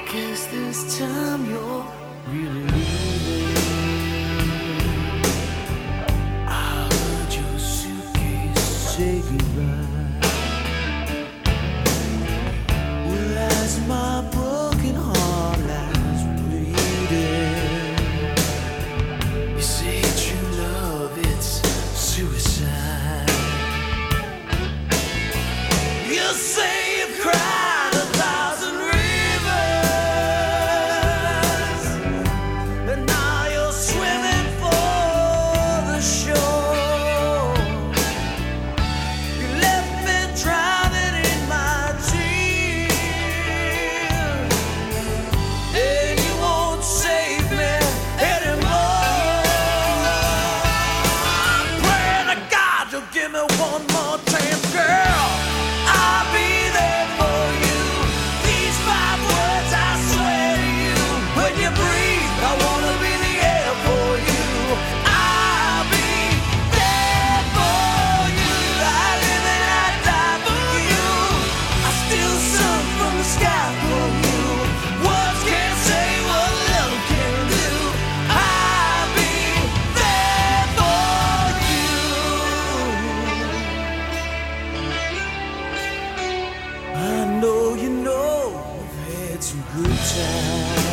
guess this time you're really leaving. I heard your suitcase say goodbye. Well, as my broken heart lies bleeding, you say true love, it's suicide. You say you've cried 1,000 rivers, and now you're swimming for the shore. You left me drowning in my tears, and you won't save me anymore. I'm praying to God you'll give me one more chance, girl. I'll be there for you. These 5 words I swear to you. When you breathe, I wanna be the air for you. I'll be there for you. I live and I die for you. I steal sun from the sky for you. Words can't say what love can do. I'll be there for you. I know you know we've had some good times.